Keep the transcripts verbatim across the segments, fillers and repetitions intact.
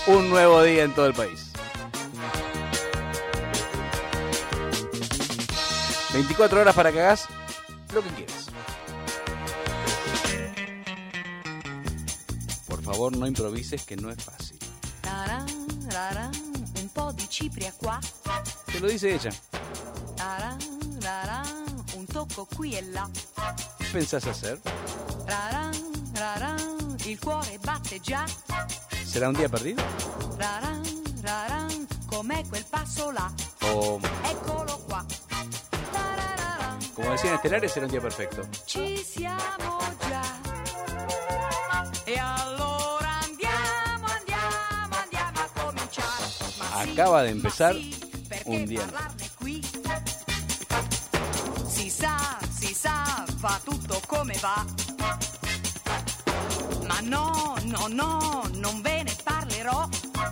un nuevo día en todo el país. veinticuatro horas para que hagas lo que quieras. Por favor, no improvises, que no es fácil. Un po' di cipria qua. Te lo dice ella. Un tocco qui e là. ¿Qué pensás hacer? Il cuore batte già. ¿Será un día perdido? Com'è quel passo là? O, Eccolo qua. como decían Estelares, será un día perfecto. Ci siamo già. E allora andiamo, andiamo, andiamo a cominciare. Ma sì, Acaba de empezar ma sì, perché un día. parlarne qui? Si sa, si sa, va tutto come va. Ma no, no, no, non ve ne parlerò.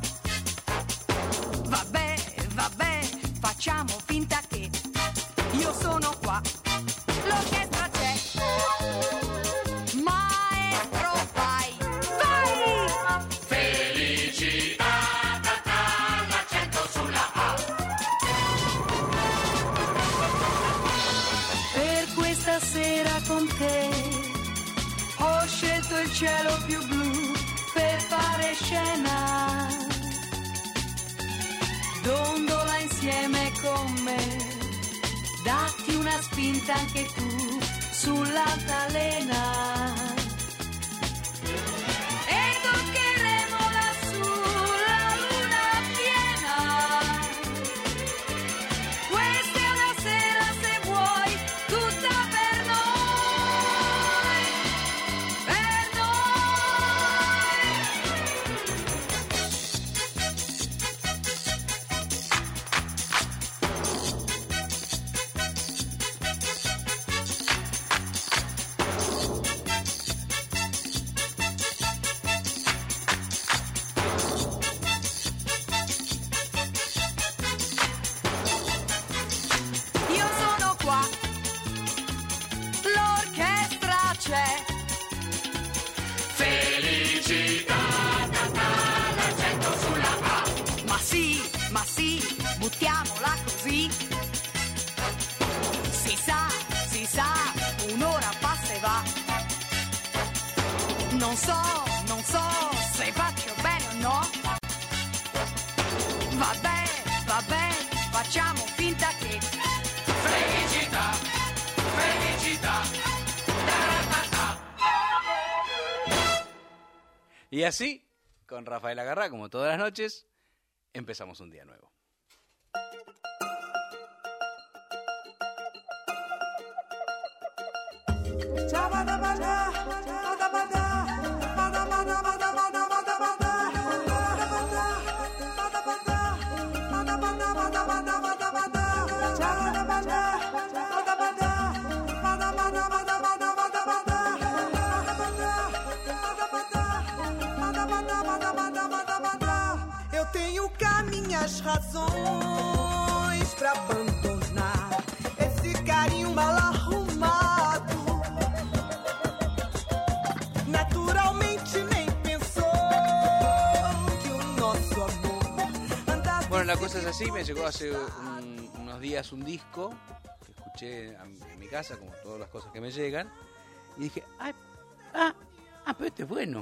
Vabbè, vabbè, facciamo finta che io sono qua. L'orchestra c'è. Maestro, vai, vai! Felicità, ta, ta, l'accento sulla A. Per questa sera con te ho scelto il cielo più blu per fare scena. Dondola insieme con me, datti una spinta anche tu sull'altalena. E toccheremo lassù la luna piena. Questa è una sera, se vuoi, tutta per noi, per io sono qua, l'orchestra c'è. Felicità, ta, ta, l'accento sulla A. Ma sì, ma sì, buttiamola così. Si sa, si sa, un'ora passa e va. Non so, non so se faccio bene o no. Vabbè, vabbè, facciamo finta che Felicità, felicità, ta, ta, ta. Y así, con Rafael Agarrá, como todas las noches, empezamos un día nuevo. Eu tenho cá minhas razões pra abandonar esse carinho mal arrumado. Naturalmente nem pensou que o nosso amor andava. Bueno, la cosa es así, me llegó hace un- unos días un disco que escuché a- en mi casa, como todas las cosas que me llegan, y dije, ah, ah, ah, pero este es bueno.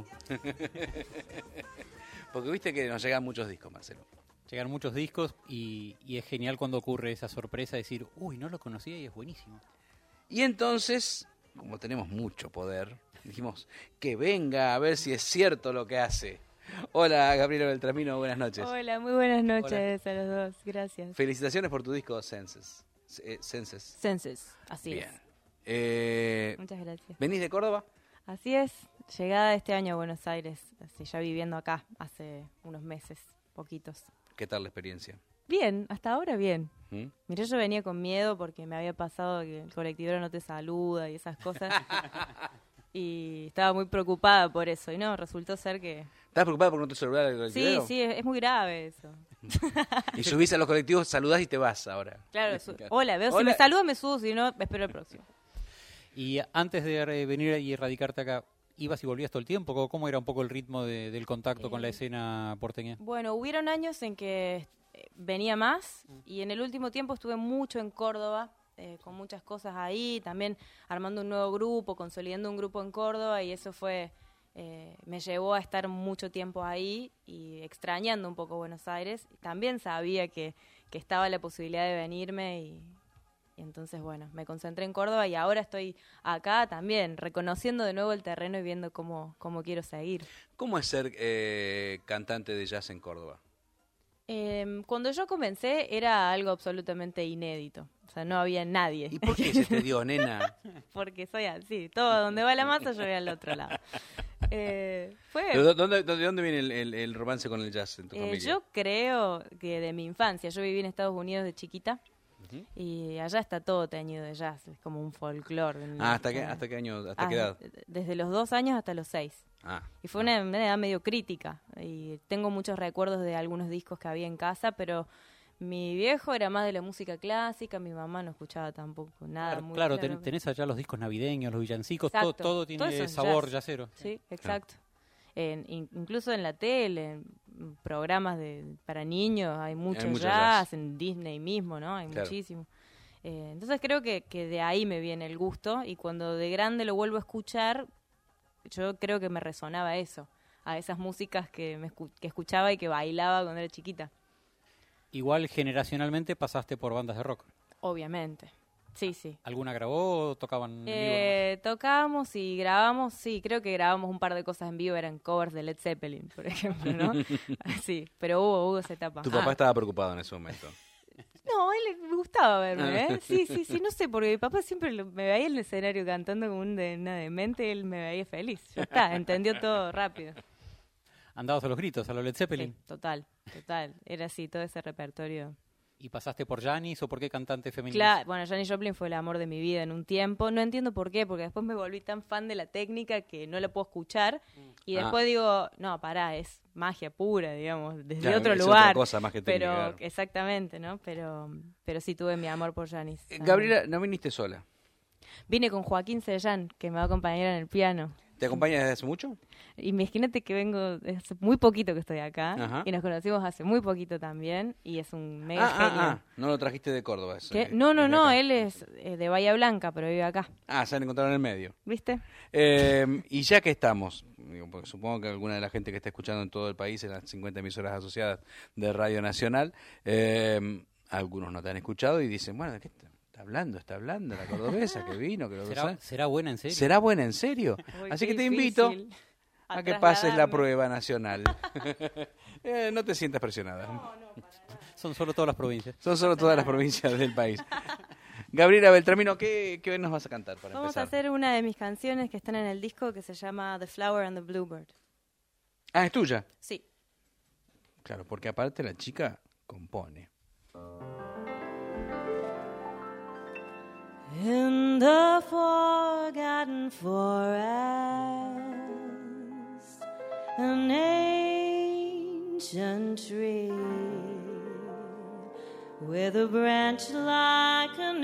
Porque viste que nos llegan muchos discos, Marcelo. Llegan muchos discos y, y es genial cuando ocurre esa sorpresa de decir, uy, no lo conocía y es buenísimo. Y entonces, como tenemos mucho poder, dijimos que venga a ver si es cierto lo que hace. Hola, Gabriela Beltramino, buenas noches. Hola, muy buenas noches a los dos, gracias. Felicitaciones por tu disco Senses. Eh, Senses. Senses, así Bien. es. Eh, Muchas gracias. ¿Venís de Córdoba? Así es, llegada este año a Buenos Aires, así ya viviendo acá hace unos meses, poquitos. ¿Qué tal la experiencia? Bien, hasta ahora bien. ¿Mm? Mirá, yo venía con miedo porque me había pasado que el colectivero no te saluda y esas cosas. Y estaba muy preocupada por eso. Y no, resultó ser que... ¿Estás preocupada por no te saludar al Sí, colectivero? sí, es, es muy grave eso. Y subís a los colectivos, saludás y te vas ahora. Claro, su- hola, veo, si Hola. me saluda me subo, si no, espero el próximo. Y antes de re- venir y radicarte acá, ¿Ibas y volvías todo el tiempo? ¿Cómo- ¿Cómo era un poco el ritmo de- del contacto con la Eh, escena porteña? Bueno, hubieron años en que eh, venía más y en el último tiempo estuve mucho en Córdoba, eh, con muchas cosas ahí, también armando un nuevo grupo, consolidando un grupo en Córdoba y eso fue, eh, me llevó a estar mucho tiempo ahí y extrañando un poco Buenos Aires. También sabía que, que estaba la posibilidad de venirme y, y entonces, bueno, me concentré en Córdoba y ahora estoy acá también, reconociendo de nuevo el terreno y viendo cómo, cómo quiero seguir. ¿Cómo es ser eh, cantante de jazz en Córdoba? Eh, cuando yo comencé era algo absolutamente inédito. O sea, no había nadie. ¿Y por qué se te dio, nena? Porque soy así. Todo donde va la masa, yo voy al otro lado. Eh, fue, ¿De dónde, de dónde viene el, el- el romance con el jazz en tu eh, familia? yo creo que de mi infancia. Yo viví en Estados Unidos de chiquita. Ujú. Y allá está todo teñido de jazz. Es como un folclore. en- Ah, ¿hasta qué, eh, hasta qué año? ¿Hasta ah, qué edad? Desde los dos años hasta los seis. Ah, Y fue una, una edad medio crítica. Y tengo muchos recuerdos de algunos discos que había en casa, pero mi viejo era más de la música clásica, mi mamá no escuchaba tampoco nada. Claro, muy claro, claro. ten- tenés allá los discos navideños, los villancicos, to- Exacto, todo tiene todo eso es sabor jazz. yacero. Sí, exacto. En- in- incluso en la tele, en programas de para niños, hay mucho, mucho jazz, jazz. en Disney mismo, ¿no? Hay Claro. muchísimo. Eh, entonces creo que, que de ahí me viene el gusto y cuando de grande lo vuelvo a escuchar, yo creo que me resonaba eso, a esas músicas que, me escu- que escuchaba y que bailaba cuando era chiquita. Igual generacionalmente pasaste por bandas de rock. Obviamente. Sí, sí. ¿Alguna grabó o tocaban en vivo nomás? Eh, tocábamos y grabamos, sí, creo que grabamos un par de cosas en vivo, eran covers de Led Zeppelin, por ejemplo, ¿no? Sí, pero hubo, hubo esa etapa. tu papá Ah, estaba preocupado en ese momento. No, a él le gustaba verme, ¿eh? Sí, sí, sí, no sé, porque mi papá siempre lo- me veía en el escenario cantando como un de, una demente, él me veía feliz. Ya está, entendió todo rápido. Andabas a los gritos, a los Led Zeppelin. Sí, total, total. Era así, todo ese repertorio. ¿Y pasaste por Janis o por qué cantante femenina? Claro, bueno, Janis Joplin fue el amor de mi vida en un tiempo. No entiendo por qué, porque después me volví tan fan de la técnica que no la puedo escuchar. Y Ah. después digo, no, pará, es magia pura, digamos, desde Claro, otro es lugar. otra cosa más que técnica, pero claro. exactamente, ¿no? Pero, pero sí tuve mi amor por Janis. Eh, también. Gabriela, no viniste sola. Vine con Joaquín Sellán, que me va a acompañar en el piano. ¿Te acompañas desde hace mucho? Imagínate que vengo, hace muy poquito que estoy acá. Ajá. Y nos conocimos hace muy poquito también. Y es un mega Ah, ah, genio. ah, no lo trajiste de Córdoba. eso, ¿Qué? eh, No, no, de no, acá. él es eh, de Bahía Blanca, pero vive acá. Ah, se han encontrado en el medio. ¿Viste? Eh, y ya que estamos, digo, porque supongo que alguna de la gente que está escuchando en todo el país, en las cincuenta emisoras asociadas de Radio Nacional, eh, algunos no te han escuchado y dicen, bueno, ¿de qué está, está hablando? Está hablando la cordobesa que vino, que lo ¿Será, sabe. será buena en serio? ¿Será buena en serio? Uy, Así qué que te invito difícil a que pases la trasladarme. prueba nacional. Eh, no te sientas presionada. Son solo todas las provincias. Son solo todas las provincias del país. Gabriela Beltramino, ¿qué, qué nos vas a cantar para Vamos a empezar? hacer una de mis canciones que están en el disco que se llama The Flower and the Bluebird. Ah, es tuya. Sí. Claro, porque aparte la chica compone. In the forgotten forest, an ancient tree with a branch like an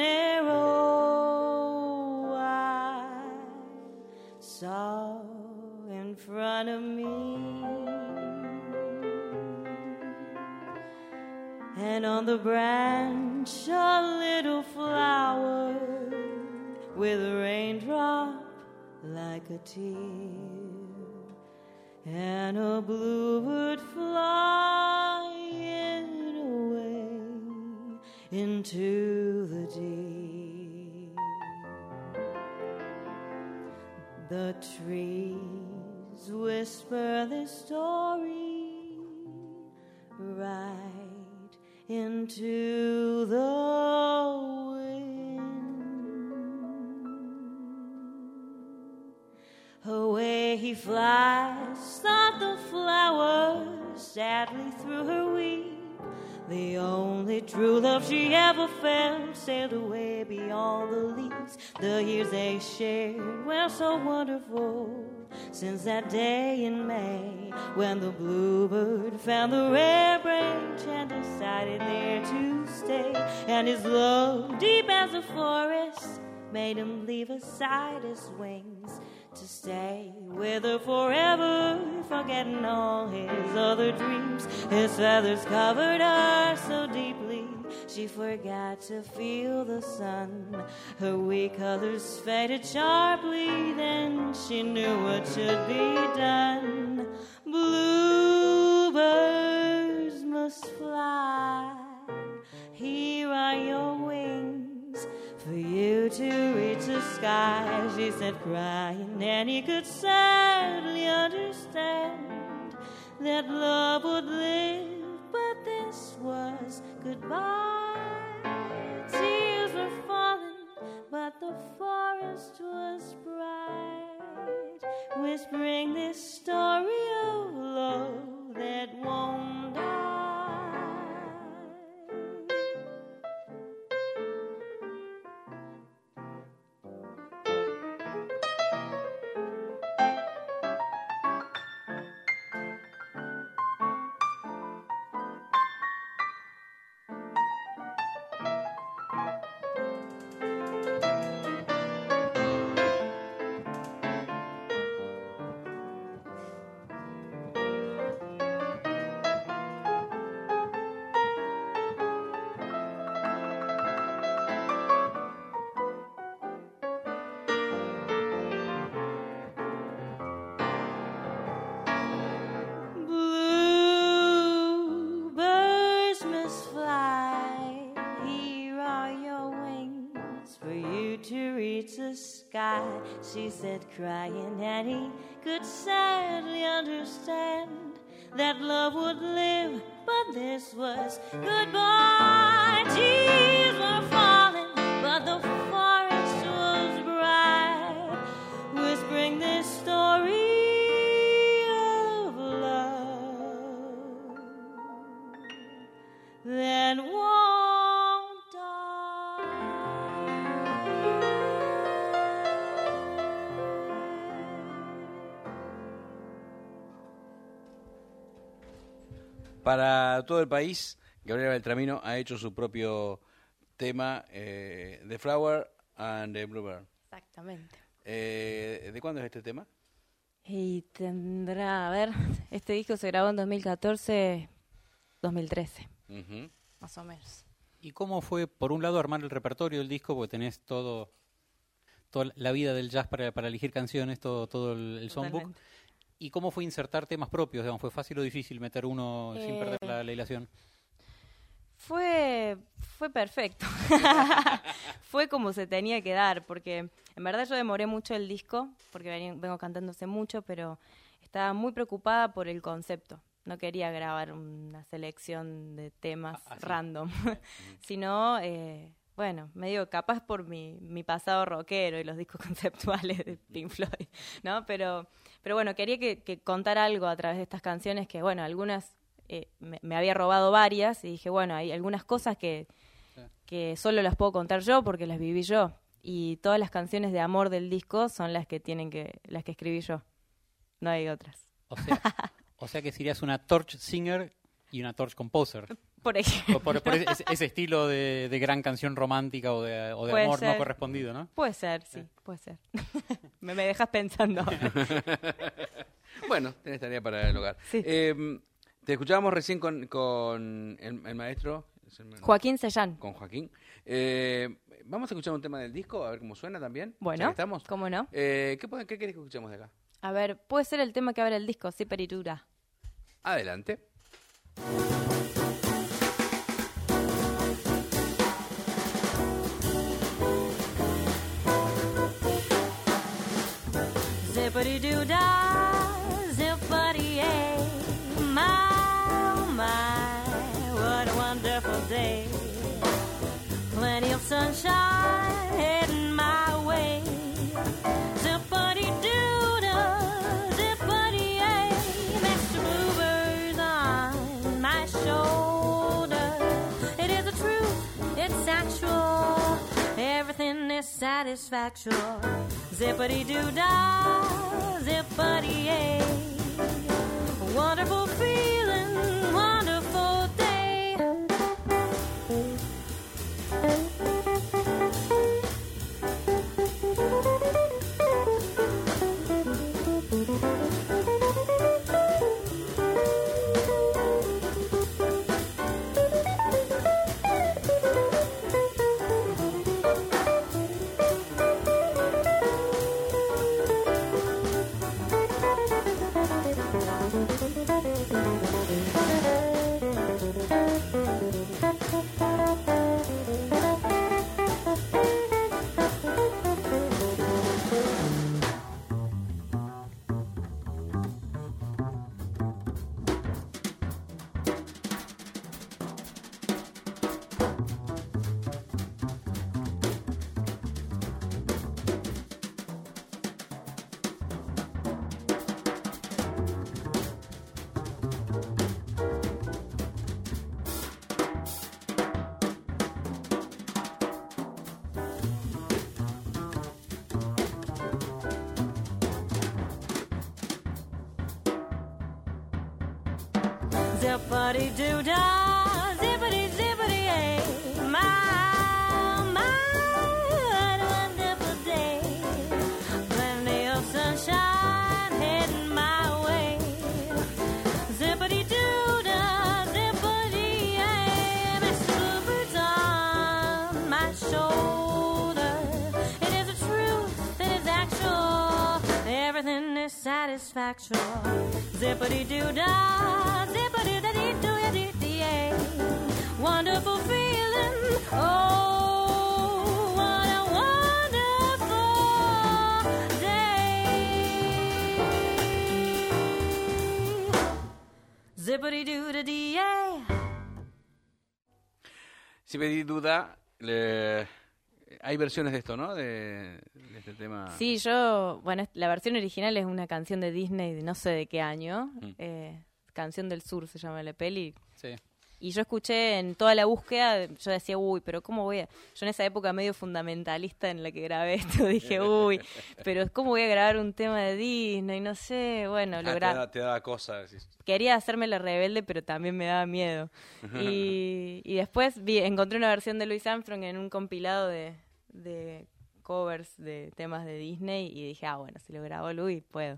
arrow, I saw in front of me. And on the branch a little flower with a raindrop like a tear, and a bluebird flying away into the deep. The trees whisper their story right into the wind. Away he flies, thought the flower sadly through her weep. The only true love she ever felt sailed away beyond the leaves. The years they shared were so wonderful, since that day in May when the bluebird found the rare branch and decided there to stay. And his love, deep as a forest, made him leave aside his wings to stay with her forever, forgetting all his other dreams. His feathers covered her so deeply, she forgot to feel the sun. Her weak colors faded sharply, then she knew what should be done. Bluebirds must fly, here are your wings, for you to reach the sky, she said, crying, and he could sadly understand that love would live, but this was goodbye. Tears were falling, but the forest was bright, whispering this story of love that won't die. She said, crying, and he could sadly understand that love would live, but this was goodbye. Tears were falling, but the forest was bright, whispering this story of love that won't die. Para todo el país, Gabriela Beltramino ha hecho su propio tema, eh, The Flower and the Bluebird. Exactamente. Eh, ¿De cuándo es este tema? Y tendrá, a ver, este disco se grabó en dos mil catorce, dos mil trece, Uh-huh. más o menos. ¿Y cómo fue, por un lado, armar el repertorio del disco? Porque tenés todo, toda la vida del jazz para, para elegir canciones, todo, todo el, el songbook. Totalmente. ¿Y cómo fue insertar temas propios? Digamos, ¿fue fácil o difícil meter uno sin Eh, perder la, la hilación? Fue, fue perfecto. Fue como se tenía que dar, porque en verdad yo demoré mucho el disco, porque vení- vengo cantando hace mucho, pero estaba muy preocupada por el concepto. No quería grabar una selección de temas Ah, sí. random, sino, eh, bueno, medio capaz por mi, mi pasado rockero y los discos conceptuales de Pink Floyd, ¿no? Pero, pero bueno, quería que, que contar algo a través de estas canciones que, bueno, algunas eh, me, me había robado varias y dije, bueno, hay algunas cosas que, Sí. que solo las puedo contar yo porque las viví yo. Y todas las canciones de amor del disco son las que tienen que, las que escribí yo. No hay otras. O sea, o sea que serías una torch singer y una torch composer. Por ejemplo. Por, por ese, ese estilo de, de gran canción romántica o de, o de Puede amor no ser. correspondido, ¿no? Puede ser, sí, puede ser. me, me dejas pensando. Bueno, tenés tarea para el hogar. Sí. Eh, te escuchábamos recién con, con el, el maestro, ¿es el- Joaquín Sellán. con Joaquín. Eh, vamos a escuchar un tema del disco, a ver cómo suena también. ya Bueno, que estamos. ¿cómo no? Eh, ¿qué, puede- ¿Qué querés que escuchemos de acá? A ver, puede ser el tema que abre el disco, Siperitura. Adelante. Zippity-doo-dah, zippity-yay, my, oh my, what a wonderful day. Plenty of sunshine heading my way. Zippity-doo-dah, zippity-yay, Mister Bluebird's on my shoulder. It is the truth, it's actual, everything is satisfactual. Zippity-doo-dah, zippity-yay, wonderful feeling, wonderful day. Zippity-doo-dah, zippity-zippity-yay. My, my, what a wonderful day. Plenty of sunshine heading my way. Zippity-doo-dah, zippity-yay. Mister Bluebird's on my shoulder. It is the truth, it is actual. Everything is satisfactual. Zippity-doo-dah, zippity-da-dee-doo-dee-dee-yay. Wonderful feeling, oh, what a wonderful day. Zippity-doo-da-dee-yay. Si me duda, le... hay versiones de esto, ¿no? De, de este tema. Sí, yo, bueno, la versión original es una canción de Disney de no sé de qué año, Mm. eh, Canción del Sur se llama la peli, Sí. y yo escuché en toda la búsqueda, yo decía, uy, pero ¿cómo voy a...? Yo en esa época medio fundamentalista en la que grabé esto, dije, uy, pero ¿cómo voy a grabar un tema de Disney? No sé, bueno, Ah, lo te, gra- da, te daba cosa. Decís. Quería hacerme la rebelde, pero también me daba miedo. Y, y después vi, encontré una versión de Louis Armstrong en un compilado de, de covers de temas de Disney y dije, ah, bueno, si lo grabó Louis, puedo.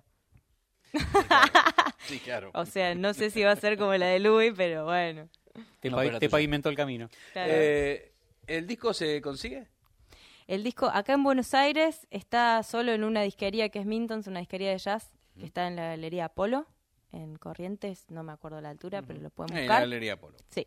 Sí, claro. O sea, no sé si va a ser como la de Louis, pero bueno. Te, No, pa- pero la te tuya. pavimentó el camino. Claro. Eh, ¿El disco se consigue? El disco acá en Buenos Aires está solo en una disquería que es Mintons, una disquería de jazz que está en la Galería Apolo, en Corrientes, no me acuerdo la altura, pero lo pueden Eh, en la buscar. Galería Polo. Sí.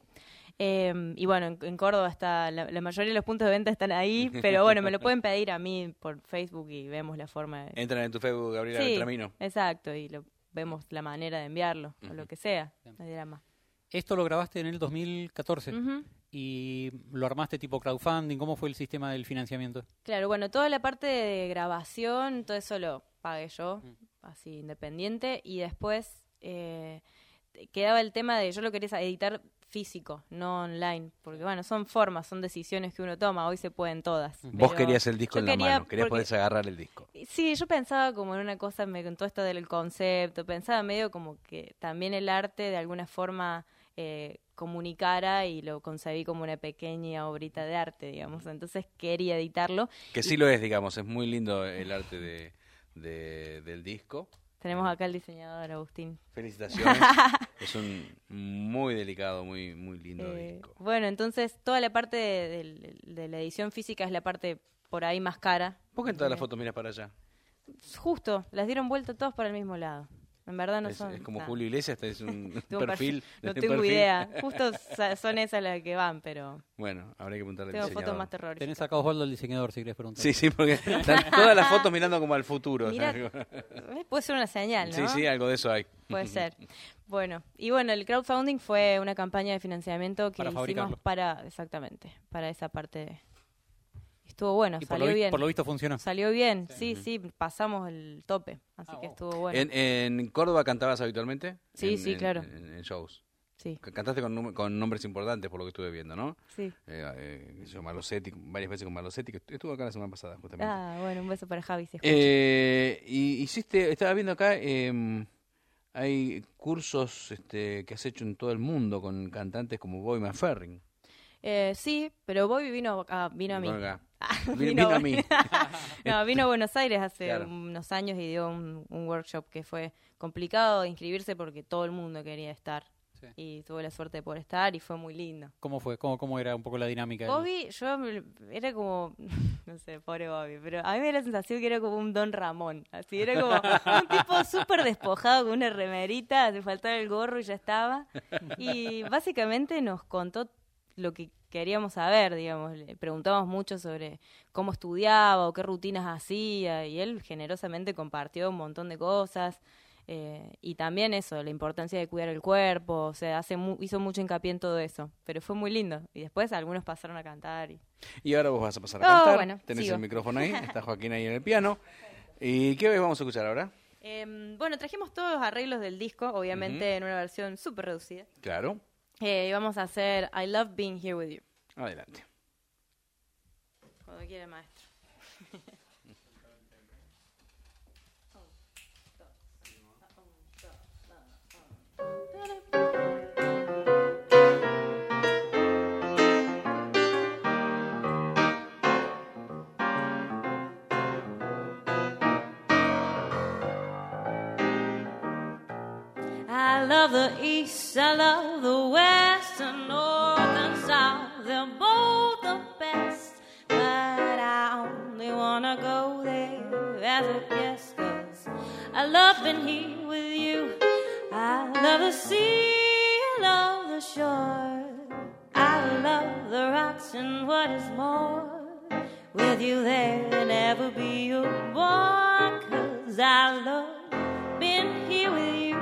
Eh, y bueno, en, en Córdoba está, la, la mayoría de los puntos de venta están ahí, pero bueno, me lo pueden pedir a mí por Facebook y vemos la forma de... Entran en tu Facebook, Gabriela Sí, Beltramino. exacto, y lo, vemos la manera de enviarlo, o lo que sea, no hay drama. Esto lo grabaste en el dos mil catorce Ujú. y lo armaste tipo crowdfunding. ¿Cómo fue el sistema del financiamiento? Claro, bueno, toda la parte de grabación, todo eso lo pagué yo, así independiente, y después eh, quedaba el tema de, yo lo quería editar físico, no online, porque bueno, son formas, son decisiones que uno toma, hoy se pueden todas. Vos pero querías el disco yo en la quería mano, querías porque- poder agarrar el disco. Sí, yo pensaba como en una cosa, me contó esto del concepto, pensaba medio como que también el arte de alguna forma eh, comunicara y lo concebí como una pequeña obrita de arte, digamos, entonces quería editarlo. Que sí lo es, digamos, es muy lindo el arte de, de- del disco. Tenemos acá el diseñador Agustín. Felicitaciones. Es un muy delicado, muy muy lindo Eh, disco. bueno, entonces toda la parte de, de- de la edición física es la parte por ahí más cara. ¿Por qué en todas las Eh, fotos miras para allá? Justo, las dieron vuelta todas para el mismo lado. En verdad no es, son... es como nada. Julio Iglesias, este es un Tengo un perfil. No un tengo perfil. idea. Justo sa- son esas las que van, pero Bueno, habrá que preguntarle al tengo diseñador. fotos más terroríficas. Tenés acá a Osvaldo el diseñador, si querés preguntar. Sí, sí, porque están todas las fotos mirando como al futuro. Mirá, ¿sabes? eh, puede ser una señal, ¿no? Sí, sí, algo de eso hay. Puede ser. Bueno, y bueno, el crowdfunding fue una campaña de financiamiento que Para hicimos fabricarlo. para, exactamente, para esa parte. de- Estuvo bueno, Y por salió lo, vi- bien. por lo visto funcionó. Salió bien, sí, sí, pasamos el tope, así Ah, que wow. estuvo bueno. ¿En, ¿En Córdoba cantabas habitualmente? Sí, En- sí, en- claro. En, en shows. Sí, C- Cantaste con, num- con nombres importantes, por lo que estuve viendo, ¿no? sí. Eh, eh, qué sé yo, Malosetti, varias veces con Malosetti, que estuvo acá la semana pasada, justamente. Ah, bueno, un beso para Javi, se escucha. Eh, y hiciste, estaba viendo acá, eh, hay cursos este, que has hecho en todo el mundo con cantantes como Bobby McFerrin. Eh, sí, pero Bobby vino, a- vino a mí. Vino acá. Ah, Vino- vino a mí. No, vino a Buenos Aires hace Claro. unos años y dio un, un workshop que fue complicado de inscribirse porque todo el mundo quería estar. Sí. Y tuve la suerte de poder estar y fue muy lindo. ¿Cómo fue? ¿Cómo, cómo era un poco la dinámica? del- Bobby, yo me- era como, no sé, pobre Bobby, pero a mí me da la sensación que era como un Don Ramón. Así, era como un tipo súper despojado con una remerita, le faltaba el gorro y ya estaba. Y básicamente nos contó lo que queríamos saber, digamos. Le preguntamos mucho sobre cómo estudiaba o qué rutinas hacía y él generosamente compartió un montón de cosas. Eh, y también eso, la importancia de cuidar el cuerpo, o sea, hace mu- hizo mucho hincapié en todo eso, pero fue muy lindo. Y después algunos pasaron a cantar. Y... Y ahora vos vas a pasar a Oh, cantar. bueno, Tenés sigo. el micrófono ahí, está Joaquín ahí en el piano. ¿Y qué vamos a escuchar ahora? Eh, bueno, trajimos todos los arreglos del disco, obviamente en una versión súper reducida. Claro, Eh, y vamos a hacer I Love Being Here With You. adelante. Cuando quiera, maestro. love the east, I love the west, and north and south. They're both the best, but I only wanna go there as a guest, 'cause I love being here with you. I love the sea, I love the shore, I love the rocks, and what is more, with you there, there'll never be a bore, 'cause I love being here with you.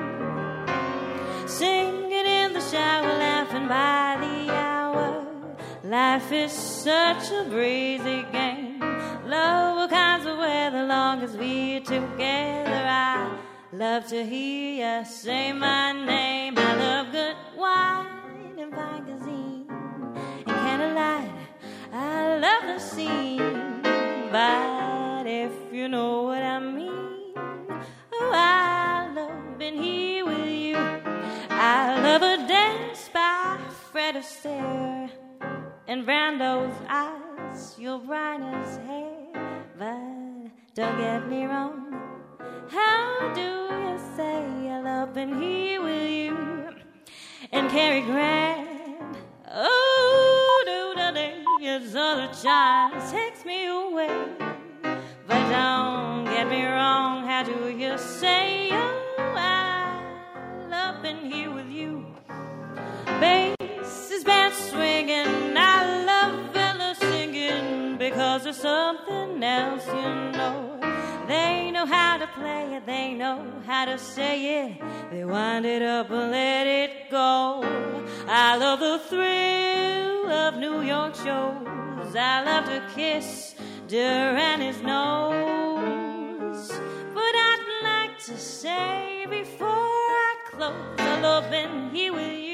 Singing in the shower, laughing by the hour. Life is such a breezy game. Love all kinds of weather, long as we're together. I love to hear you say my name. I love good wine and fine cuisine and candlelight. I love the scene, but if you know what I mean, oh, I love being here with you. I love a dance by Fred Astaire and Brando's eyes, your bright as hair. But don't get me wrong, how do you say I love being here with you? And Cary Grant, oh, do the day is other child takes me away. But don't get me wrong, how do you say, oh, I love being here with you? Bass is band swinging, I love Ella singing, because there's something else, you know. They know how to play it, they know how to say it. They wind it up and let it go. I love the thrill of New York shows. I love to kiss Duran his nose. But I'd like to say before I close, I love being here with you.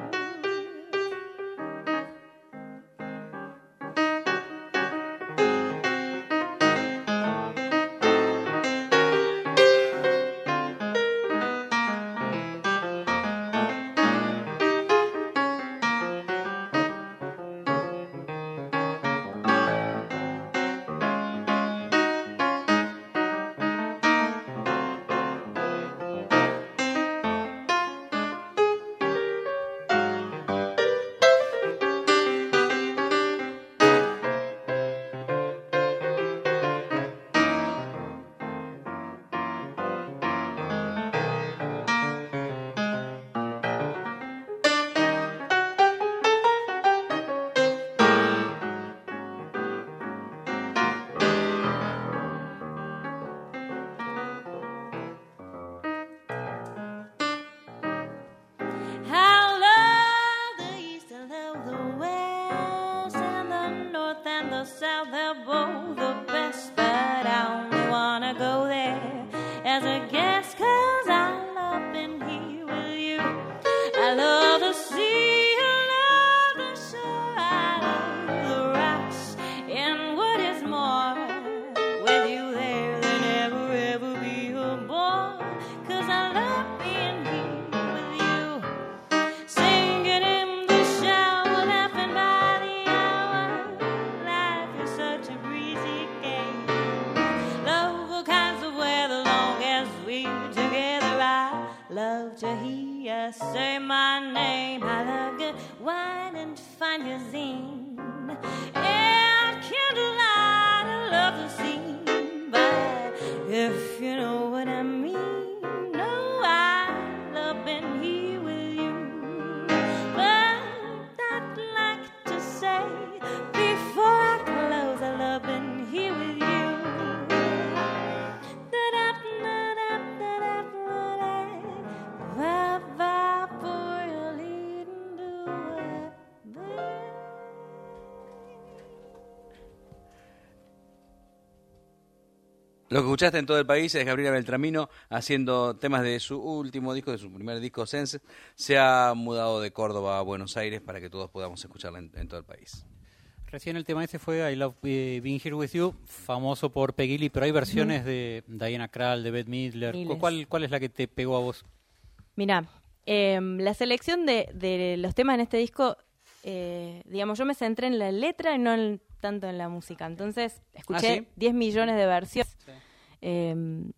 Lo que escuchaste en todo el país es Gabriela Beltramino haciendo temas de su último disco, de su primer disco, Sense. Se ha mudado de Córdoba a Buenos Aires para que todos podamos escucharla en, en todo el país. Recién el tema ese fue I Love Being Here With You, famoso por Peggy Lee, pero hay versiones mm. de Diana Krall, de Bette Midler. ¿Cuál, ¿Cuál es la que te pegó a vos? Mirá, eh, la selección de, de los temas en este disco, eh, digamos, yo me centré en la letra y no en, tanto en la música. Entonces, escuché ¿Ah, sí? diez millones de versiones. Sí. Eh,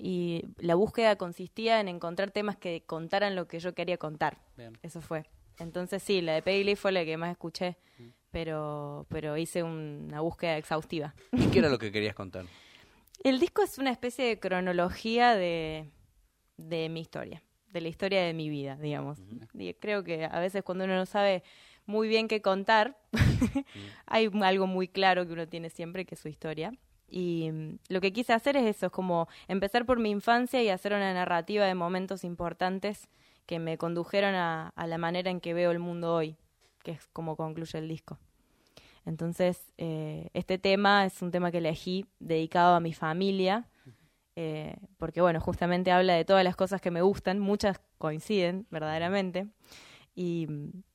y la búsqueda consistía en encontrar temas que contaran lo que yo quería contar. Bien. Eso fue. Entonces sí, la de Peggy Lee fue la que más escuché, mm. pero, pero hice un, una búsqueda exhaustiva. ¿Y qué era lo que querías contar? El disco es una especie de cronología de, de mi historia, de la historia de mi vida, digamos. Uh-huh. Y creo que a veces cuando uno no sabe muy bien qué contar, uh-huh. hay algo muy claro que uno tiene siempre, que es su historia. Y um, lo que quise hacer es eso, es como empezar por mi infancia y hacer una narrativa de momentos importantes que me condujeron a, a la manera en que veo el mundo hoy, que es como concluye el disco. Entonces, eh, este tema es un tema que elegí dedicado a mi familia, eh, porque, bueno, justamente habla de todas las cosas que me gustan, muchas coinciden verdaderamente, y,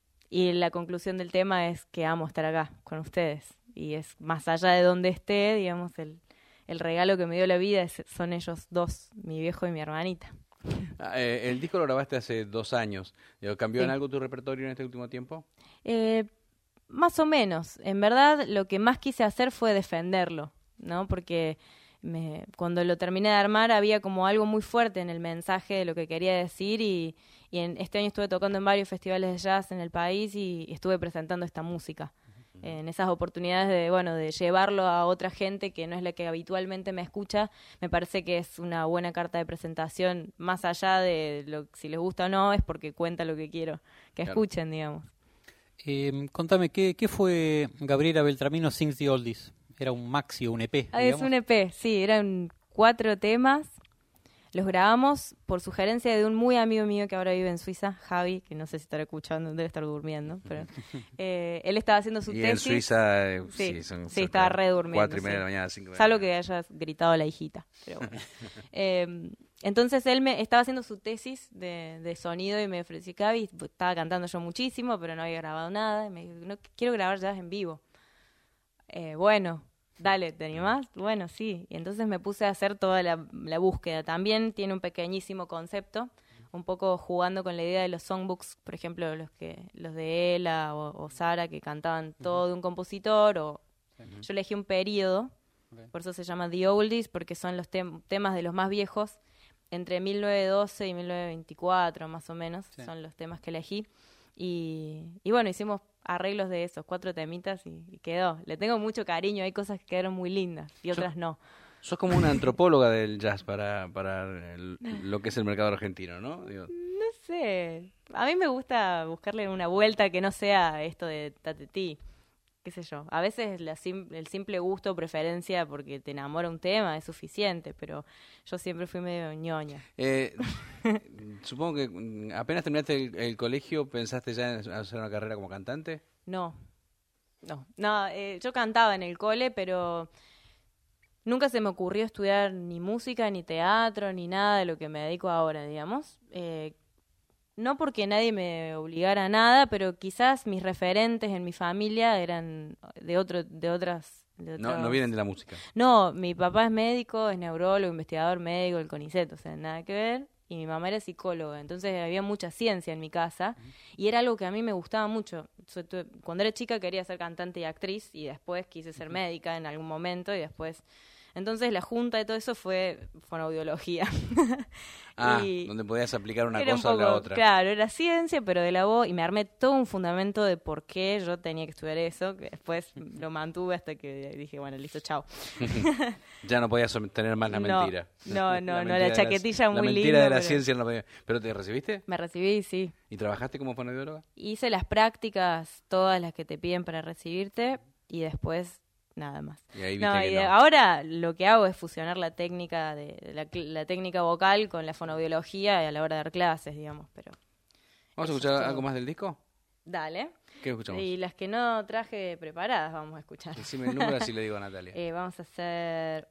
y la conclusión del tema es que amo estar acá con ustedes, y es más allá de donde esté, digamos, el, el regalo que me dio la vida es, son ellos dos, mi viejo y mi hermanita. Ah, eh, el disco lo grabaste hace dos años. ¿Cambió sí. en algo tu repertorio en este último tiempo? Eh, más o menos. En verdad, lo que más quise hacer fue defenderlo, ¿no? Porque me, cuando lo terminé de armar había como algo muy fuerte en el mensaje de lo que quería decir y, y en, este año estuve tocando en varios festivales de jazz en el país y estuve presentando esta música. En esas oportunidades de, bueno, de llevarlo a otra gente que no es la que habitualmente me escucha, me parece que es una buena carta de presentación, más allá de lo, si les gusta o no, es porque cuenta lo que quiero que claro. escuchen, digamos. Eh, contame, ¿qué, ¿qué fue Gabriela Beltramino Sings the Oldies? ¿Era un maxi o un E P? Ah, es un E P, sí, eran cuatro temas. Los grabamos por sugerencia de un muy amigo mío que ahora vive en Suiza, Javi, que no sé si estará escuchando, debe estar durmiendo, pero eh, él estaba haciendo su y tesis. Y en Suiza, eh, sí, sí, son sí estaba re durmiendo. Cuatro y media sí. de la mañana, cinco de la Salvo mañana. que hayas gritado a la hijita, pero bueno. eh, entonces él me estaba haciendo su tesis de, de sonido y me ofreció, Gaby, estaba cantando yo muchísimo, pero no había grabado nada, y me dijo, no, quiero grabar jazz en vivo. Eh, bueno... Dale, ¿te animás? Bueno, sí. Y entonces me puse a hacer toda la, la búsqueda. También tiene un pequeñísimo concepto, un poco jugando con la idea de los songbooks, por ejemplo, los que los de Ela o, o Sara, que cantaban todo de un compositor. O uh-huh. Yo elegí un periodo, okay. Por eso se llama The Oldies, porque son los tem- temas de los más viejos, entre mil novecientos doce y mil novecientos veinticuatro, más o menos, sí. Son los temas que elegí. Y, y bueno, hicimos arreglos de esos cuatro temitas y, y quedó. Le tengo mucho cariño, hay cosas que quedaron muy lindas y otras Yo, no. Sos como una antropóloga del jazz para, para el, lo que es el mercado argentino, ¿no? Digo. No sé, a mí me gusta buscarle una vuelta que no sea esto de tatetí, qué sé yo. A veces la sim- el simple gusto o preferencia porque te enamora un tema es suficiente, pero yo siempre fui medio ñoña. Eh, supongo que apenas terminaste el, el colegio, ¿pensaste ya en hacer una carrera como cantante? No, no, no. Eh, yo cantaba en el cole, pero nunca se me ocurrió estudiar ni música, ni teatro, ni nada de lo que me dedico ahora, digamos. Eh, no porque nadie me obligara a nada, pero quizás mis referentes en mi familia eran de otro, de otras... De no, otros... no vienen de la música. No, mi papá es médico, es neurólogo, investigador médico del CONICET, o sea, nada que ver. Y mi mamá era psicóloga, entonces había mucha ciencia en mi casa uh-huh. Y era algo que a mí me gustaba mucho. Cuando era chica quería ser cantante y actriz y después quise ser uh-huh. médica en algún momento y después... Entonces la junta de todo eso fue fonoaudiología. Ah, y donde podías aplicar una cosa un poco, a la otra. Claro, era ciencia, pero de la voz, y me armé todo un fundamento de por qué yo tenía que estudiar eso, que después lo mantuve hasta que dije, bueno, listo, chao. Ya no podías sostener más la no, mentira. No, no, la no, la chaquetilla la, muy linda. La mentira de la pero... ciencia no podía. ¿Pero te recibiste? Me recibí, sí. ¿Y trabajaste como fonoaudióloga? Hice las prácticas, todas las que te piden para recibirte, y después... nada más. Y ahí viste no, que y de, no. Ahora lo que hago es fusionar la técnica de la, la técnica vocal con la fonoaudiología a la hora de dar clases, digamos, pero ¿Vamos a escuchar algo más del disco? Dale. ¿Qué escuchamos? Y las que no traje preparadas vamos a escuchar. Decime el número así le digo a Natalia. eh, vamos a hacer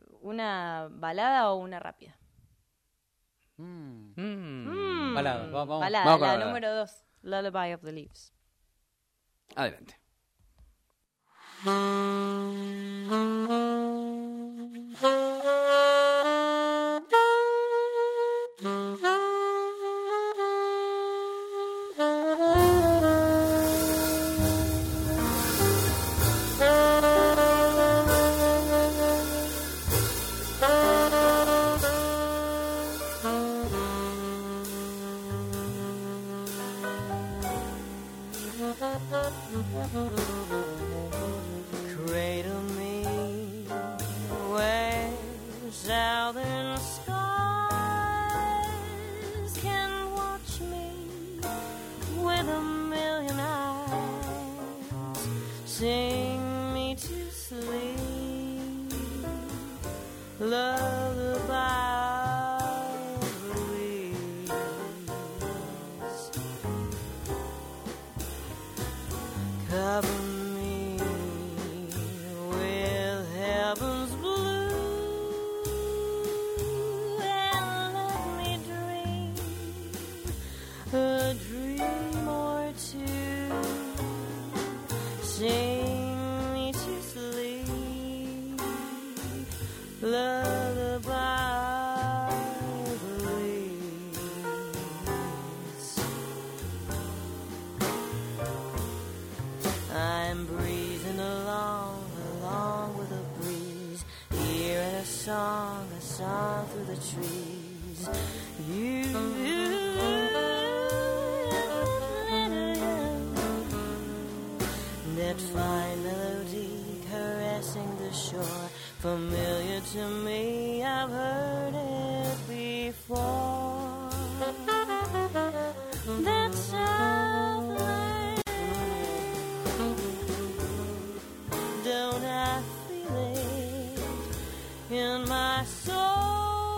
una balada o una rápida. Mm. Mm. Mm. Balada, vamos. Balada, vamos con la la balada. número dos, Lullaby of the Leaves. Adelante. Cover me with heaven's blue and let me dream a dream or two. Sing me to sleep, lullaby the leaves. I'm breezing along, along with a breeze, hearing a song, a song through the trees. You, that fine melody caressing the shore, familiar to me, I've heard it before. That Southland, don't I feel it in my soul?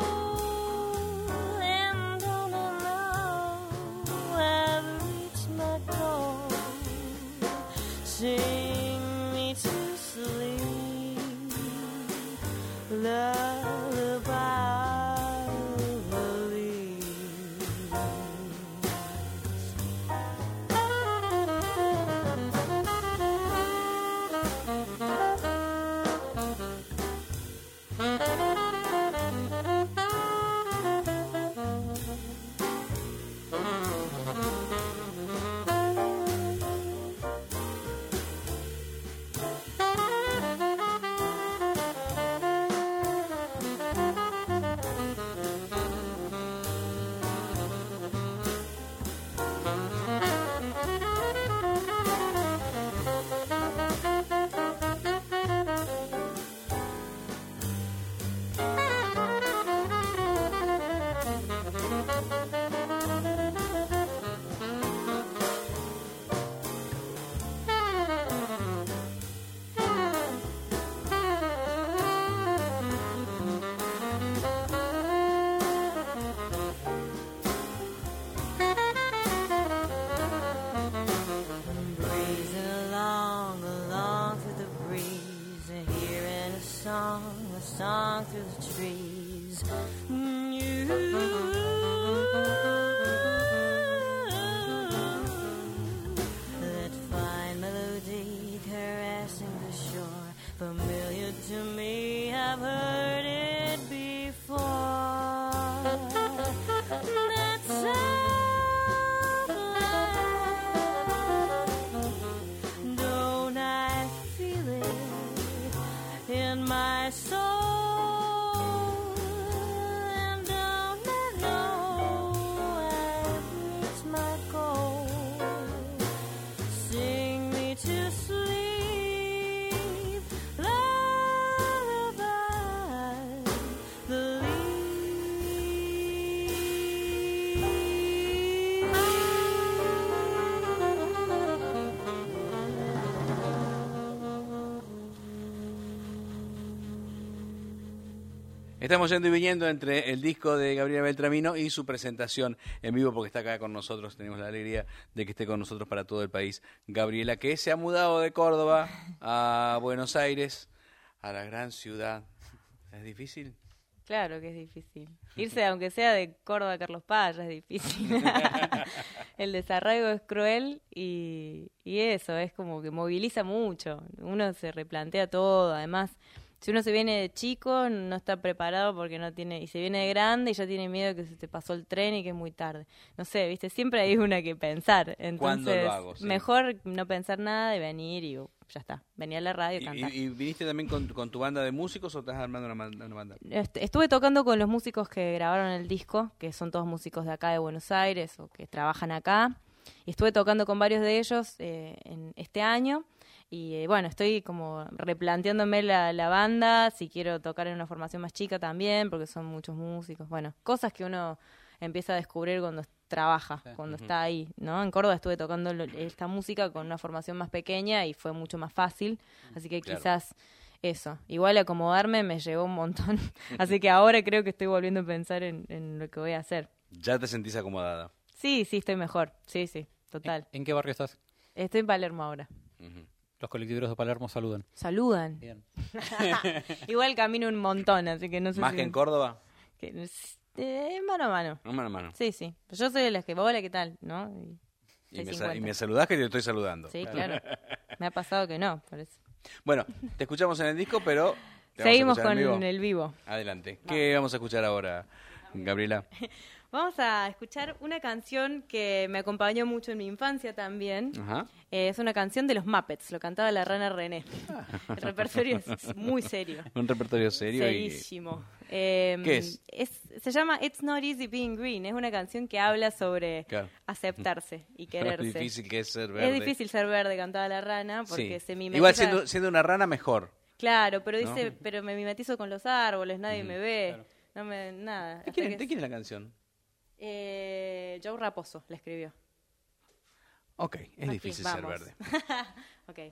And don't I know I've reached my goal? Sing me to sleep, lullaby the leaves. Breezing along, along through the breeze, hearing a song, a song through the trees. You, that fine melody caressing the shore, familiar to me, I've heard it before. That Southland, don't I feel it in my soul? And don't I know I've reached my goal? Sing me to sleep, lullaby the Estamos yendo y viniendo entre el disco de Gabriela Beltramino y su presentación en vivo, porque está acá con nosotros. Tenemos la alegría de que esté con nosotros para todo el país. Gabriela, que se ha mudado de Córdoba a Buenos Aires, a la gran ciudad. ¿Es difícil? Claro que es difícil. Irse, aunque sea de Córdoba a Carlos Paz, ya es difícil. El desarraigo es cruel y, y eso, es como que moviliza mucho. Uno se replantea todo, además... Si uno se viene de chico, no está preparado porque no tiene... Y se viene de grande y ya tiene miedo que se te pasó el tren y que es muy tarde. No sé, ¿viste? Siempre hay una que pensar. Entonces, ¿cuándo lo hago? Sí. Mejor no pensar nada y venir y uh, ya está. Venir a la radio y, ¿Y, cantar. y, y viniste también con, con tu banda de músicos o estás armando una, una banda? Este, estuve tocando con los músicos que grabaron el disco, que son todos músicos de acá de Buenos Aires o que trabajan acá. Y estuve tocando con varios de ellos eh, en este año. Y eh, bueno, estoy como replanteándome la, la banda, si quiero tocar en una formación más chica también, porque son muchos músicos. Bueno, cosas que uno empieza a descubrir cuando trabaja, sí. cuando uh-huh. está ahí, ¿no? En Córdoba estuve tocando esta música con una formación más pequeña y fue mucho más fácil, así que claro. quizás eso. Igual acomodarme me llevó un montón. Así que ahora creo que estoy volviendo a pensar en, en lo que voy a hacer. ¿Ya te sentís acomodada? Sí, sí, estoy mejor. Sí, sí, total. ¿En qué barrio estás? Estoy en Palermo ahora. Uh-huh. Los colectiveros de Palermo saludan. Saludan. Bien. Igual camino un montón, así que no sé ¿Más si... que en Córdoba? Que, eh, mano a mano. No, mano a mano. Sí, sí. Yo soy de las que, hola, ¿qué tal? ¿No? Y, Y me, sa- seiscientos y me cincuenta. saludás que te estoy saludando. Sí, claro. Me ha pasado que no, por eso. Bueno, te escuchamos en el disco, pero... te vamos a Seguimos escuchar con en vivo. el vivo. Adelante. ¿Qué vamos a escuchar ahora, Gabriela? Vamos a escuchar una canción que me acompañó mucho en mi infancia también. Ajá. Eh, es una canción de los Muppets, lo cantaba la Rana René. El repertorio es muy serio. Un repertorio serio y... Serísimo. Eh, ¿Qué es? Se llama It's Not Easy Being Green. Es una canción que habla sobre Claro. aceptarse y Lo quererse. difícil que es ser verde. Es difícil ser verde, cantaba la rana, porque Sí. se mimetiza. Igual siendo, siendo una rana mejor. Claro, pero ¿No? dice, pero me mimetizo con los árboles, nadie me ve, no me, nada. ¿De Hasta quién, que es- de quién es la canción? Eh, Joe Raposo la escribió. Ok, es Aquí, difícil ser vamos. verde. Ok.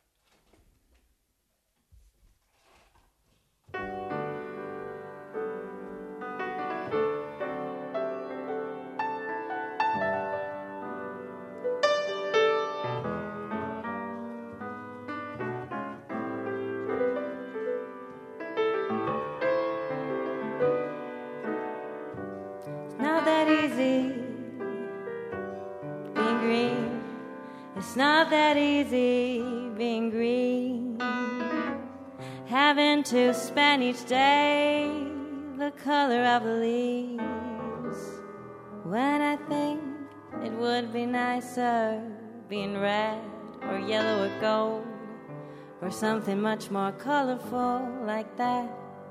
It's not that easy being green. It's not that easy being green. Having to spend each day the color of the leaves. When I think it would be nicer being red or yellow or gold, or something much more colorful like that.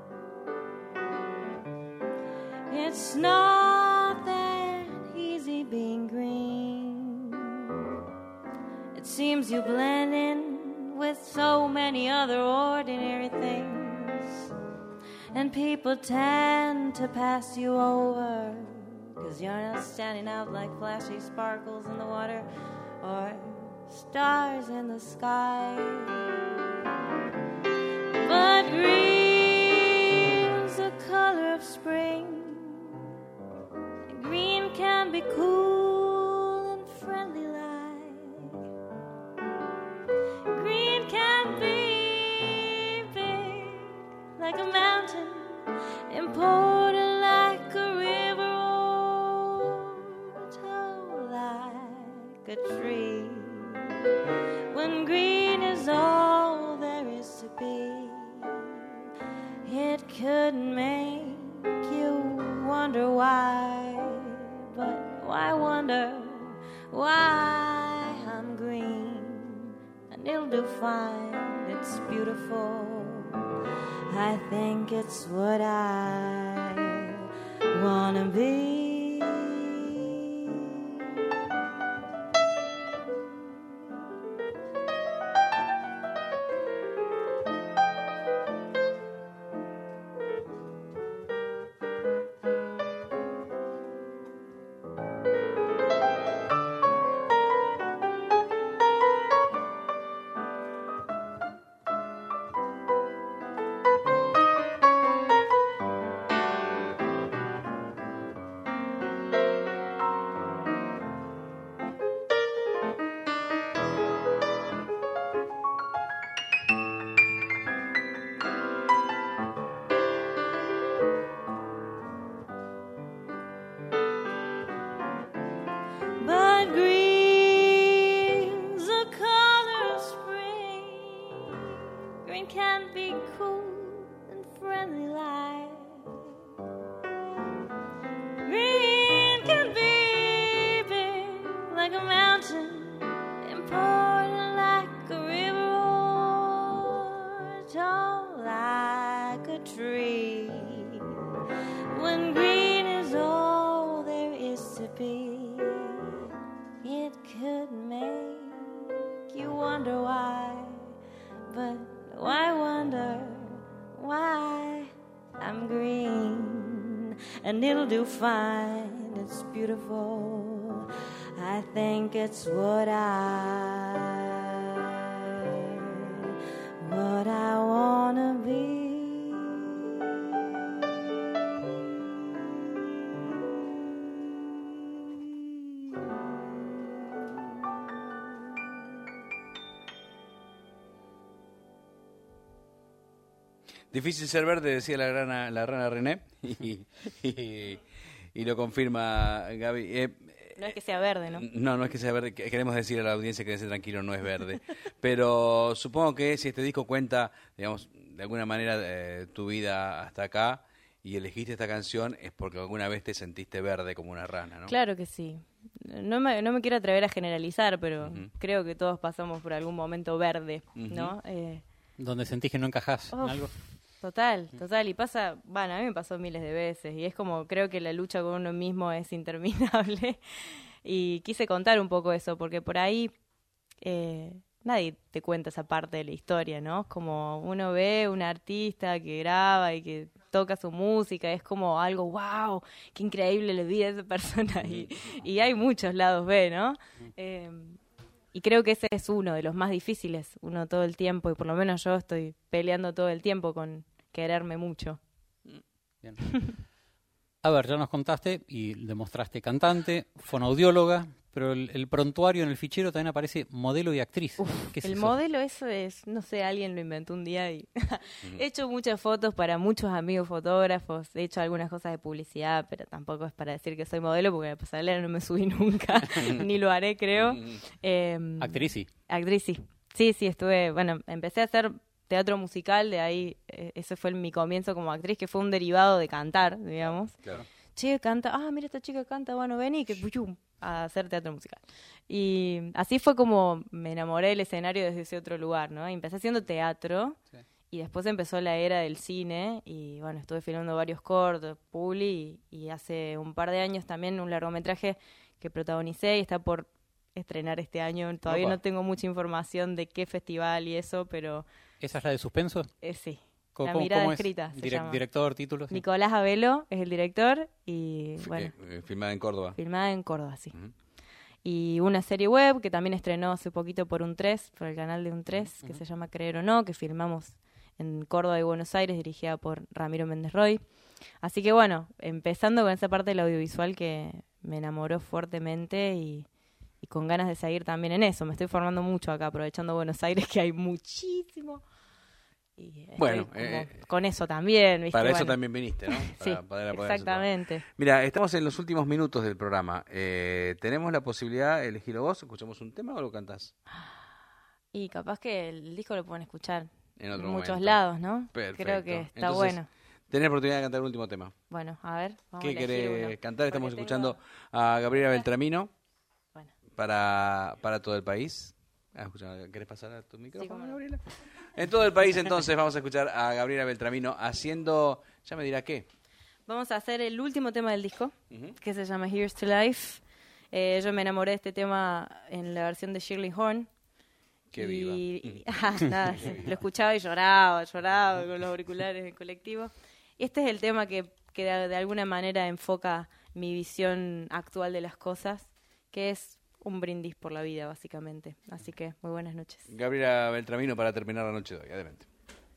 It's not that easy being green. It seems you blend in with so many other ordinary things, and people tend to pass you over, 'cause you're not standing out like flashy sparkles in the water or stars in the sky. But green's the color of spring. Green can be cool and friendly like. Green can be big like a mountain, important like a river, or tall like a tree. When green is all there is to be, it could make you wonder why. But why wonder why I'm green? And it'll do fine, it's beautiful. I think it's what I wanna be. But green's the color of spring. Green can be cool and friendly like. Green can be big like a mountain, important like a river, or tall like a tree. When green is all there is to be, it could make you wonder why. But why wonder why I'm green? And it'll do fine, it's beautiful. I think it's what I, what I want Difícil ser verde, decía la rana, la rana René, y, y, y lo confirma Gaby. Eh, No es que sea verde, ¿no? No, no es que sea verde. Queremos decir a la audiencia que quédense tranquilo, no es verde. Pero supongo que si este disco cuenta, digamos, de alguna manera eh, tu vida hasta acá y elegiste esta canción, es porque alguna vez te sentiste verde como una rana, ¿no? Claro que sí. No me, no me quiero atrever a generalizar, pero Ujú. creo que todos pasamos por algún momento verde, ¿no? Ujú. Eh, Donde sentís que no encajás en Uf. algo. Total, total, y pasa, bueno, a mí me pasó miles de veces, y es como, creo que la lucha con uno mismo es interminable, y quise contar un poco eso, porque por ahí eh, nadie te cuenta esa parte de la historia, ¿no? Es como uno ve un artista que graba y que toca su música, es como algo, wow, qué increíble la vida de esa persona, y, y hay muchos lados B, ¿no? Eh, Y creo que ese es uno de los más difíciles, uno todo el tiempo, y por lo menos yo estoy peleando todo el tiempo con quererme mucho. Bien. A ver, ya nos contaste y demostraste cantante, fonoaudióloga, pero el, el prontuario en el fichero también aparece modelo y actriz. ¿Qué es El eso? modelo, eso es, no sé, alguien lo inventó un día y he hecho muchas fotos para muchos amigos fotógrafos, he hecho algunas cosas de publicidad, pero tampoco es para decir que soy modelo porque a la pasarela no me subí nunca, ni lo haré, creo. Eh, Actriz, sí. Actriz, sí. Sí, sí, estuve, bueno, empecé a hacer teatro musical, de ahí, eh, ese fue mi comienzo como actriz, que fue un derivado de cantar, digamos. Claro. Che, canta, ah, mira, esta chica canta, bueno, vení, que puyum, a hacer teatro musical. Y así fue como me enamoré del escenario desde ese otro lugar, ¿no? Y empecé haciendo teatro, Sí. y después empezó la era del cine, y bueno, estuve filmando varios cortos, publi, y, y hace un par de años también un largometraje que protagonicé y está por estrenar este año. Todavía Opa. no tengo mucha información de qué festival y eso, pero ¿Esa es la de suspenso? eh, sí. ¿Cómo, La cómo- mirada cómo es? escrita se Direc- llama. Director, título. sí. Nicolás Abelo es el director y, F- bueno, eh, eh, filmada en Córdoba. filmada en Córdoba, sí. Ujú. Y una serie web que también estrenó hace poquito por un tres, por el canal de un tres, que se llama Creer o No, que filmamos en Córdoba y Buenos Aires, dirigida por Ramiro Méndez Roy. Así que bueno, empezando con esa parte del audiovisual que me enamoró fuertemente y, y con ganas de seguir también en eso. Me estoy formando mucho acá, aprovechando Buenos Aires, que hay muchísimo. Y estoy Bueno, como eh, con eso también, ¿viste? Para eso Bueno, también viniste, ¿no? sí, Para poder apoyar ese exactamente. Mira, estamos en los últimos minutos del programa. Eh, ¿Tenemos la posibilidad de elegirlo vos? ¿Escuchamos un tema o lo cantás? Y capaz que el disco lo pueden escuchar En otro en muchos momento. lados, ¿no? Perfecto. Creo que está Entonces, bueno. Tenés la oportunidad de cantar el último tema. Bueno, a ver, vamos ¿Qué a elegir querés uno. cantar? Estamos Porque escuchando tengo- a Gabriela Beltramino Bueno, para, para todo el país. Ah, escucha, ¿querés pasar a tu micrófono, cómo no. Gabriela? En todo el país, entonces, vamos a escuchar a Gabriela Beltramino haciendo, ya me dirá qué. vamos a hacer el último tema del disco, Ujú. que se llama Here's to Life. Eh, yo me enamoré de este tema en la versión de Shirley Horn. Qué y, viva. y- ah, nada, sí, lo escuchaba y lloraba, lloraba con los auriculares en el colectivo. Y este es el tema que, que de, de alguna manera enfoca mi visión actual de las cosas, que es un brindis por la vida, básicamente. Así que, muy buenas noches. Gabriela Beltramino para terminar la noche de hoy. Adelante.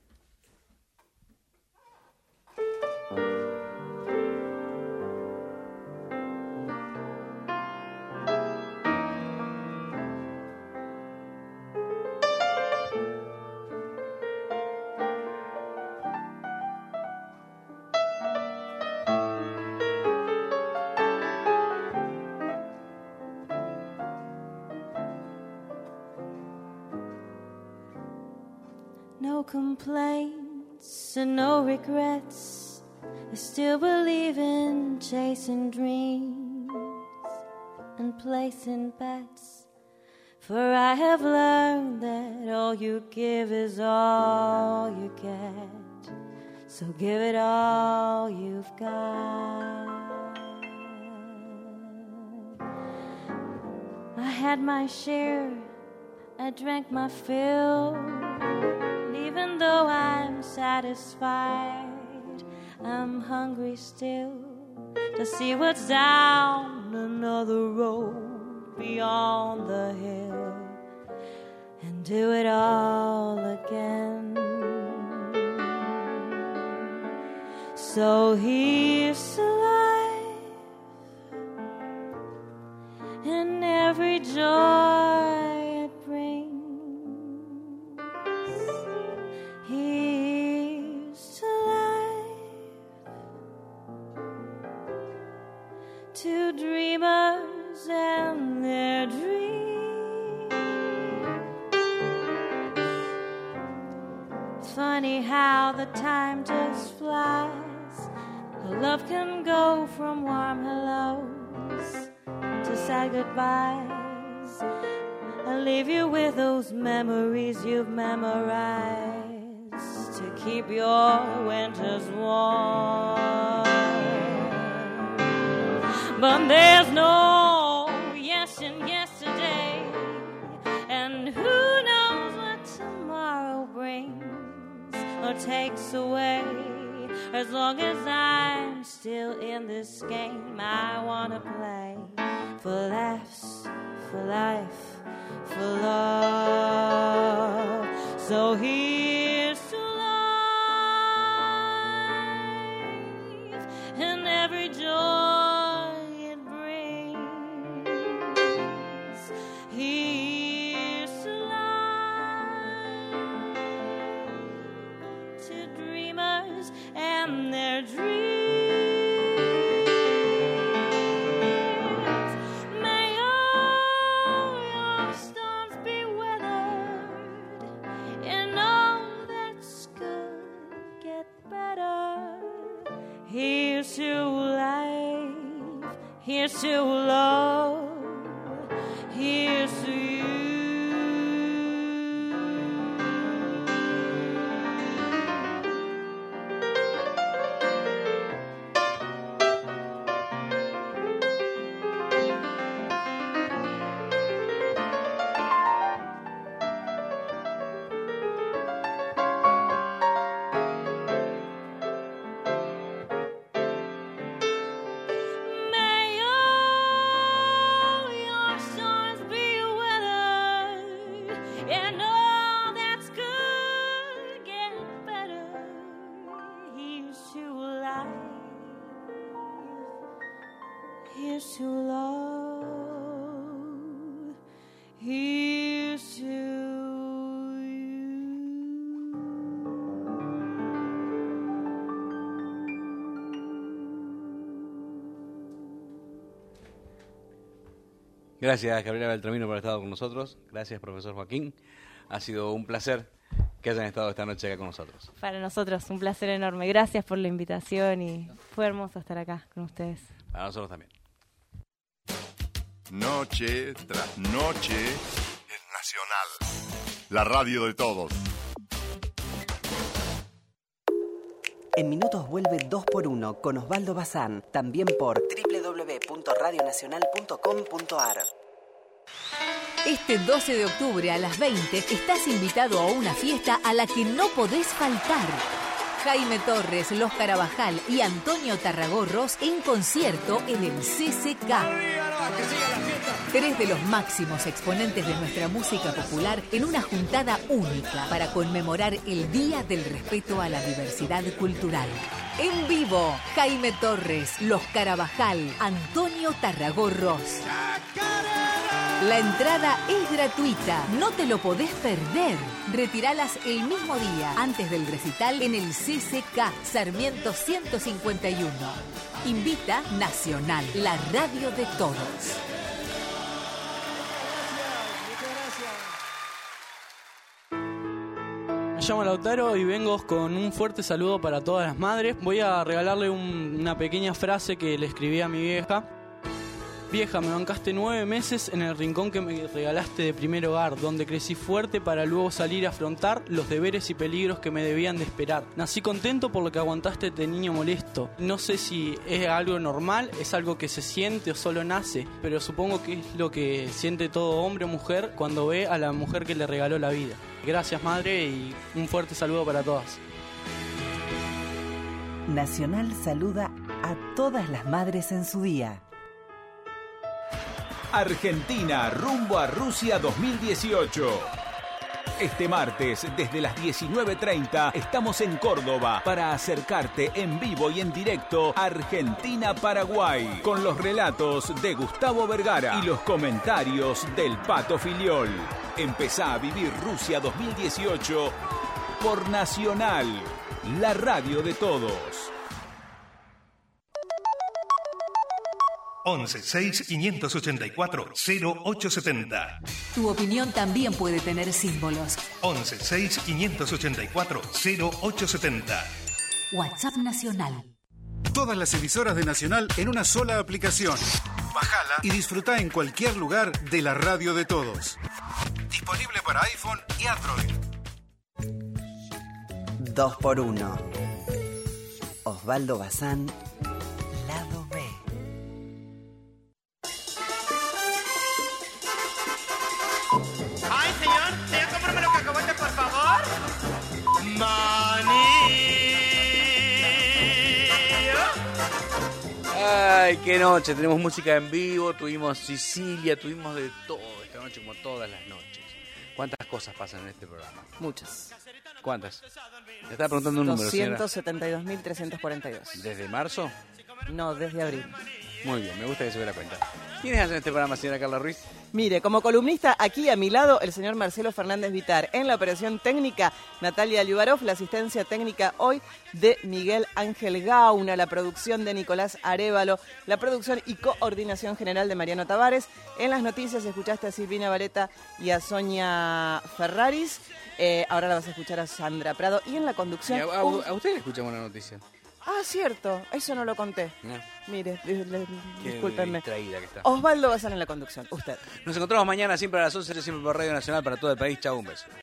No complaints and no regrets. I still believe in chasing dreams and placing bets. For I have learned that all you give is all you get. So give it all you've got. I had my share, I drank my fill. And even though I'm satisfied, I'm hungry still to see what's down another road beyond the hill and do it all again. So here's to life and every joy it brings. Here's to dreamers and their dreams. It's funny how the time just flies. Love can go from warm hellos to sad goodbyes and leave you with those memories you've memorized to keep your winters warm. But there's no yes in yesterday, and who knows what tomorrow brings or takes away. As long as I'm still in this game, I wanna play for laughs, for life, for love. So here's to life and every joy it brings. Here's to life, to dreamers and their dreams. May all your storms be weathered, and all that's good get better. Here's to life, here's to love, here's to you. Here's to love, here's to you. Gracias, Gabriela Beltramino, por haber estado con nosotros. Gracias, profesor Joaquín. Ha sido un placer que hayan estado esta noche acá con nosotros. Para nosotros, un placer enorme. Gracias por la invitación y fue hermoso estar acá con ustedes. Para nosotros también. Noche tras noche es Nacional, la radio de todos. En minutos vuelve dos por uno con Osvaldo Bazán, también por doble u doble u doble u punto radio nacional punto com punto a r. Este doce de octubre a las veinte estás invitado a una fiesta a la que no podés faltar. Jaime Torres, Los Carabajal y Antonio Tarragorros en concierto en el C C K. Tres de los máximos exponentes de nuestra música popular en una juntada única para conmemorar el Día del Respeto a la Diversidad Cultural. En vivo, Jaime Torres, Los Carabajal, Antonio Tarragorros. La entrada es gratuita, no te lo podés perder. Retiralas el mismo día, antes del recital, en el C C K, Sarmiento ciento cincuenta y uno. Invita Nacional, la radio de todos. Me llamo Lautaro y vengo con un fuerte saludo para todas las madres. Voy a regalarle un, una pequeña frase que le escribí a mi vieja. Vieja, me bancaste nueve meses en el rincón que me regalaste de primer hogar, donde crecí fuerte para luego salir a afrontar los deberes y peligros que me debían de esperar. Nací contento por lo que aguantaste de niño molesto. No sé si es algo normal, es algo que se siente o solo nace, pero supongo que es lo que siente todo hombre o mujer cuando ve a la mujer que le regaló la vida. Gracias, madre, y un fuerte saludo para todas. Nacional saluda a todas las madres en su día. Argentina rumbo a Rusia dos mil dieciocho. Este martes, desde las diecinueve treinta, estamos en Córdoba para acercarte en vivo y en directo a Argentina-Paraguay, con los relatos de Gustavo Vergara y los comentarios del Pato Filiol. Empezá a vivir Rusia dos mil dieciocho por Nacional, la radio de todos. once seis quinientos ochenta y cuatro cero ocho setenta. Tu opinión también puede tener símbolos. once seis quinientos ochenta y cuatro cero ocho setenta. WhatsApp Nacional. Todas las emisoras de Nacional en una sola aplicación. Bájala y disfruta en cualquier lugar de la radio de todos. Disponible para iPhone y Android. dos por uno. Osvaldo Bazán, lado B. Ay, señor, señor, cómprame los cacahuetes, por favor. Maní. Ay, qué noche. Tenemos música en vivo, tuvimos Sicilia, tuvimos de todo esta noche, como todas las noches. ¿Cuántas cosas pasan en este programa? Muchas. ¿Cuántas? Te estaba preguntando un número, señora. doscientos setenta y dos mil trescientos cuarenta y dos. ¿Desde marzo? No, desde abril. Muy bien, me gusta que se vea la cuenta. ¿Quiénes hacen este programa, señora Carla Ruiz? Mire, como columnista, aquí a mi lado, el señor Marcelo Fernández Vitar. En la operación técnica, Natalia Liubarov. La asistencia técnica hoy de Miguel Ángel Gauna. La producción de Nicolás Arévalo. La producción y coordinación general de Mariano Tavares. En las noticias escuchaste a Silvina Vareta y a Sonia Ferraris. Eh, ahora la vas a escuchar a Sandra Prado. Y en la conducción... ¿Y a, a, a usted le escuchamos la noticia? Ah, cierto, eso no lo conté. No. Mire, le- le- Qué discúlpenme. distraída que está. Osvaldo Bazán en la conducción, usted. Nos encontramos mañana siempre a las once, siempre por Radio Nacional para todo el país. Chau, un beso.